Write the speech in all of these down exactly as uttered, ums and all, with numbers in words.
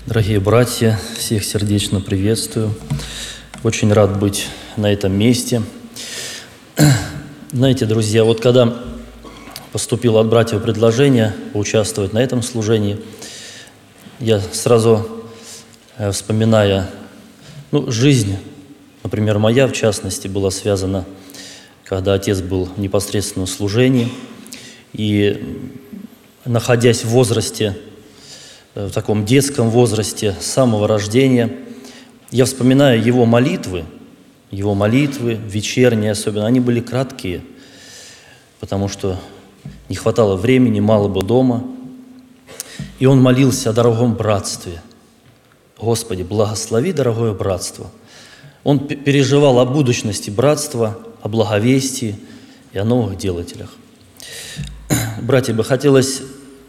Дорогие братья, всех сердечно приветствую. Очень рад быть на этом месте. Знаете, друзья, вот когда поступило от братьев предложение поучаствовать на этом служении, я сразу, вспоминая, ну, жизнь, например, моя, в частности, была связана, когда отец был в непосредственном служении, и, находясь в возрасте, в таком детском возрасте, с самого рождения, я вспоминаю его молитвы, его молитвы, вечерние особенно, они были краткие, потому что не хватало времени, мало было дома. И он молился о дорогом братстве. Господи, благослови дорогое братство. Он переживал о будущности братства, о благовестии и о новых делателях. Братья, бы хотелось...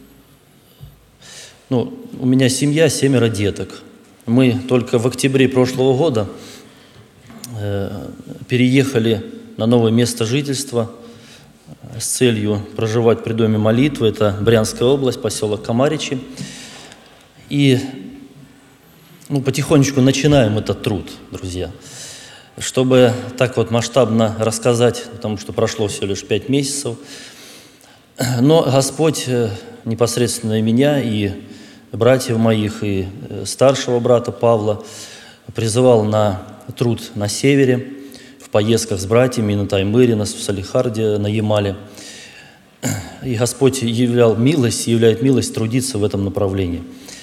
Ну, у меня семья, семеро деток. Мы только в октябре прошлого года э, переехали на новое место жительства с целью проживать при доме молитвы. Это Брянская область, поселок Комаричи. И ну, потихонечку начинаем этот труд, друзья. Чтобы так вот масштабно рассказать, потому что прошло всего лишь пять месяцев. Но Господь непосредственно и меня, и братьев моих, и старшего брата Павла призывал на труд на севере, в поездках с братьями на Таймыре, в Салихарде, на Ямале. И Господь являл милость, являет милость трудиться в этом направлении.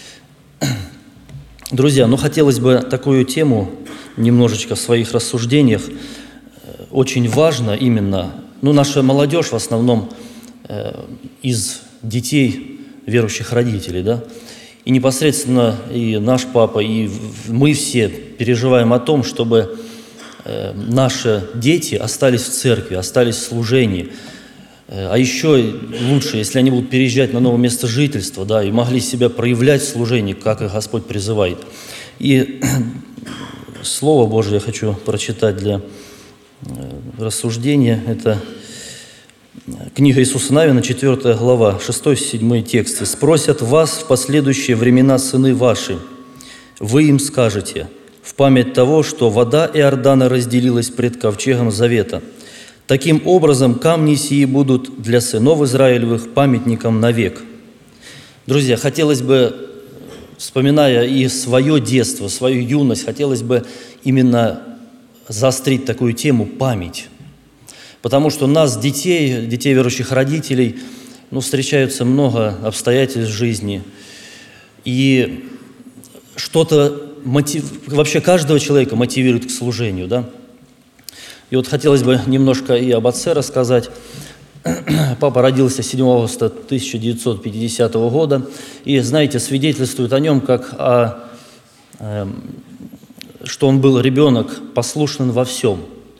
Друзья, ну хотелось бы такую тему немножечко в своих рассуждениях. Очень важно именно, ну наша молодежь в основном э, из детей верующих родителей, да, и непосредственно и наш папа, и мы все переживаем о том, чтобы э, наши дети остались в церкви, остались в служении. Э, а еще лучше, если они будут переезжать на новое место жительства, да, и могли себя проявлять в служении, как их Господь призывает. И Слово Божие я хочу прочитать для э, рассуждения. Это книга Иисуса Навина, четвёртая глава, шестой-седьмой тексты. «Спросят вас в последующие времена сыны ваши, вы им скажете, в память того, что вода Иордана разделилась пред ковчегом завета. Таким образом, камни сии будут для сынов Израилевых памятником навек». Друзья, хотелось бы, вспоминая и свое детство, свою юность, хотелось бы именно заострить такую тему «память». Потому что нас, детей, детей верующих родителей, ну, встречаются много обстоятельств в жизни. И что-то, мотив... вообще каждого человека мотивирует к служению, да? И вот хотелось бы немножко и об отце рассказать. Папа родился седьмого августа тысяча девятьсот пятидесятого года. И, знаете, свидетельствует о нем, как о, э, что он был ребенок, послушный во всем.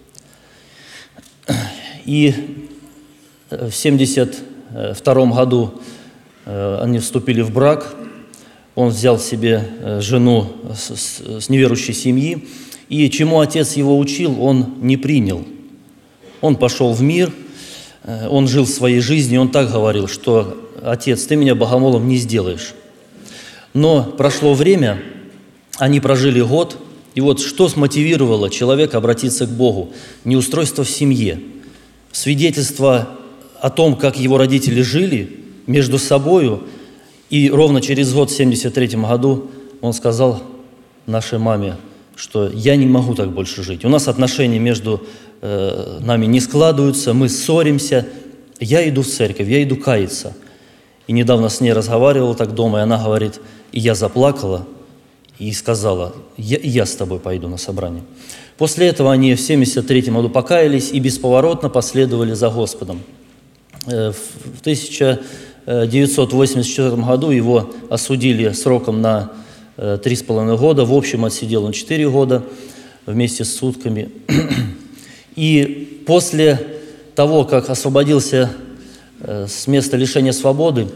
И в семьдесят втором году они вступили в брак. Он взял себе жену с неверующей семьи. И чему отец его учил, он не принял. Он пошел в мир, он жил своей жизнью, он так говорил, что «Отец, ты меня богомолом не сделаешь». Но прошло время, они прожили год, и вот что смотивировало человека обратиться к Богу? Неустройство в семье, свидетельство о том, как его родители жили между собою, и ровно через год, в семьдесят третьем году, он сказал нашей маме, что «я не могу так больше жить, у нас отношения между э, нами не складываются, мы ссоримся, я иду в церковь, я иду каяться». И недавно с ней разговаривал так дома, и она говорит, и я заплакала, и сказала, я, я с тобой пойду на собрание. После этого они в семьдесят третьем году покаялись и бесповоротно последовали за Господом. В тысяча девятьсот восемьдесят четвёртом году его осудили сроком на три с половиной года, в общем отсидел он четыре года вместе с сутками. И после того, как освободился с места лишения свободы,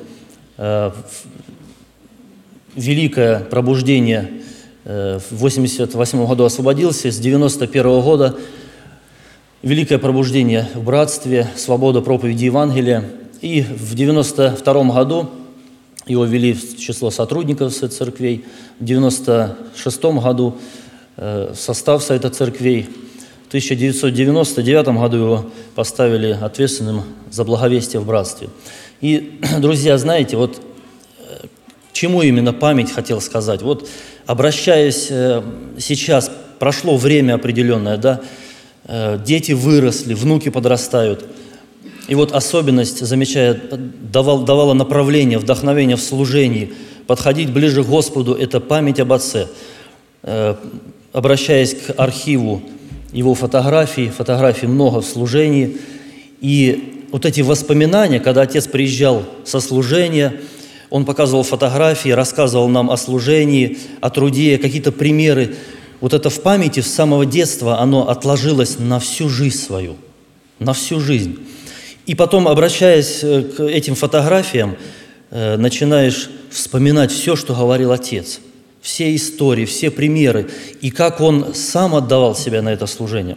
великое пробуждение, в восемьдесят восьмом году освободился, с девяносто первого года великое пробуждение в братстве, свобода проповеди Евангелия. И в девяносто втором году его ввели в число сотрудников Совета церквей. В девяносто шестом году в состав Совета церквей. В тысяча девятьсот девяносто девятом году его поставили ответственным за благовестие в братстве. И, друзья, знаете, вот к чему именно память хотел сказать. Вот обращаясь сейчас, прошло время определенное, да, дети выросли, внуки подрастают. И вот особенность, замечая, давал, давала направление, вдохновение в служении, подходить ближе к Господу – это память об Отце. Обращаясь к архиву его фотографий, фотографий много в служении, и вот эти воспоминания, когда отец приезжал со служения, он показывал фотографии, рассказывал нам о служении, о труде, какие-то примеры. Вот это в памяти с самого детства, оно отложилось на всю жизнь свою, на всю жизнь. И потом, обращаясь к этим фотографиям, начинаешь вспоминать все, что говорил отец. Все истории, все примеры, и как он сам отдавал себя на это служение.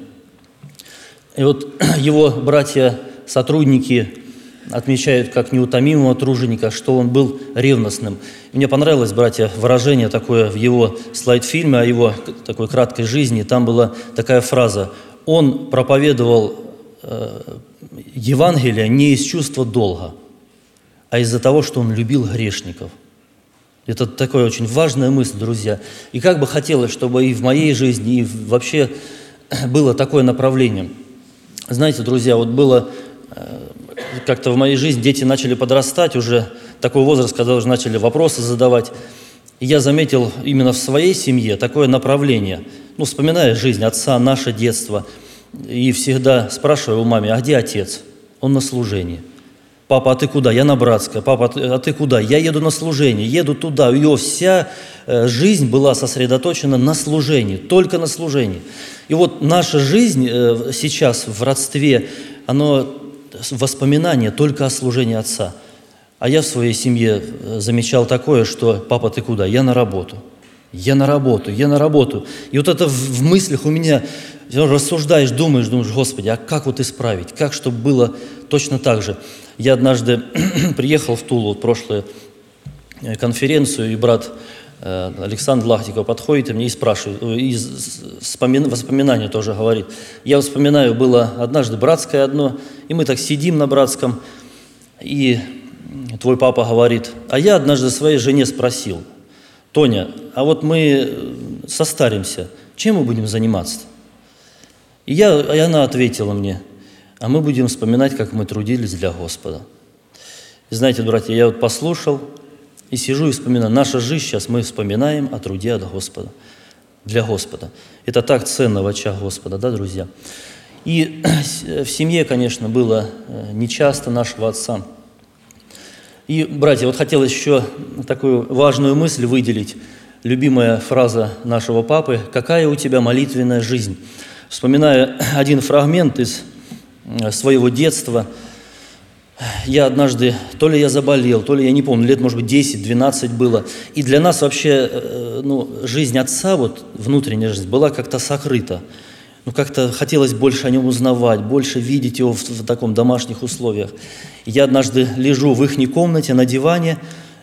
И вот его братья-сотрудники отмечают как неутомимого труженика, что он был ревностным. И мне понравилось, братья, выражение такое в его слайд-фильме о его такой краткой жизни. Там была такая фраза: «Он проповедовал э, Евангелие не из чувства долга, а из-за того, что он любил грешников». Это такая очень важная мысль, друзья. И как бы хотелось, чтобы и в моей жизни, и вообще было такое направление. Знаете, друзья, вот было как-то в моей жизни, дети начали подрастать, уже такой возраст, когда уже начали вопросы задавать. И я заметил именно в своей семье такое направление. Ну, вспоминая жизнь отца, наше детство, и всегда спрашиваю у мамы: а где отец? Он на служении. Папа, а ты куда? Я на Братское. Папа, а ты куда? Я еду на служение, еду туда. У него вся жизнь была сосредоточена на служении, только на служении. И вот наша жизнь сейчас в родстве, оно воспоминание только о служении отца. А я в своей семье замечал такое, что: папа, ты куда? Я на работу. Я на работу, я на работу. И вот это в мыслях у меня, рассуждаешь, думаешь, думаешь: Господи, а как вот исправить? Как, чтобы было точно так же? Я однажды приехал в Тулу, вот прошлую конференцию, и брат Александр Лахтиков подходит и мне и спрашивает, из воспоминания тоже говорит. Я вспоминаю, было однажды братское одно, и мы так сидим на братском, и твой папа говорит: а я однажды своей жене спросил: Тоня, а вот мы состаримся, чем мы будем заниматься? И, я, и она ответила мне: а мы будем вспоминать, как мы трудились для Господа. И знаете, братья, я вот послушал и сижу и вспоминаю. Наша жизнь сейчас, мы вспоминаем о труде от Господа, для Господа. Это так ценно в очах Господа, да, друзья? И в семье, конечно, было нечасто нашего отца. И, братья, вот хотелось еще такую важную мысль выделить. Любимая фраза нашего папы: «Какая у тебя молитвенная жизнь?» Вспоминая один фрагмент из своего детства, я однажды, то ли я заболел, то ли я не помню, лет, может быть, десять-двенадцать было. И для нас вообще ну, жизнь отца, вот внутренняя жизнь, была как-то сокрыта. Ну, как-то хотелось больше о нем узнавать, больше видеть его в, в таком домашних условиях. Я однажды лежу в ихней комнате на диване,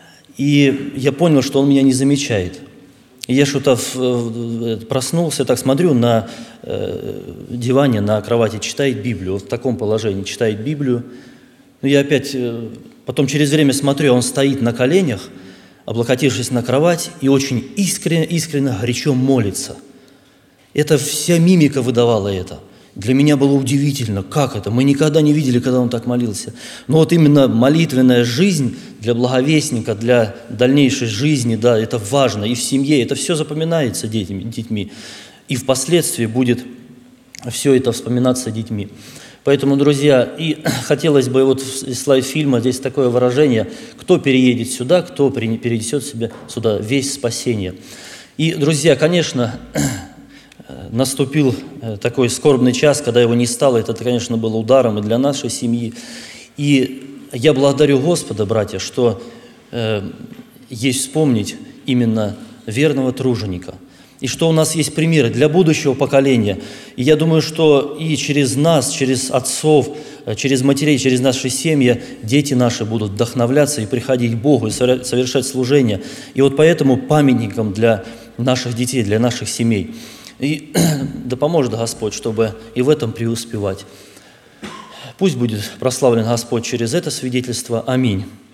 и я понял, что он меня не замечает. И я что-то проснулся, так смотрю, на э, диване, на кровати читает Библию, вот в таком положении читает Библию. Ну, я опять, э, потом через время смотрю, он стоит на коленях, облокотившись на кровать, и очень искренне, искренне, горячо молится. Это вся мимика выдавала это. Для меня было удивительно, как это. Мы никогда не видели, когда он так молился. Но вот именно молитвенная жизнь для благовестника, для дальнейшей жизни, да, это важно. И в семье это все запоминается детьми, детьми. И впоследствии будет все это вспоминаться детьми. Поэтому, друзья, и хотелось бы, вот в слайд фильма здесь такое выражение: кто переедет сюда, кто перенесет себя сюда, весь спасение. И, друзья, конечно, наступил такой скорбный час, когда его не стало. Это, конечно, было ударом и для нашей семьи. И я благодарю Господа, братья, что э, есть вспомнить именно верного труженика. И что у нас есть примеры для будущего поколения. И я думаю, что и через нас, через отцов, через матерей, через наши семьи дети наши будут вдохновляться и приходить к Богу, и совершать служение. И вот поэтому памятником для наших детей, для наших семей. И да поможет Господь, чтобы и в этом преуспевать. Пусть будет прославлен Господь через это свидетельство. Аминь.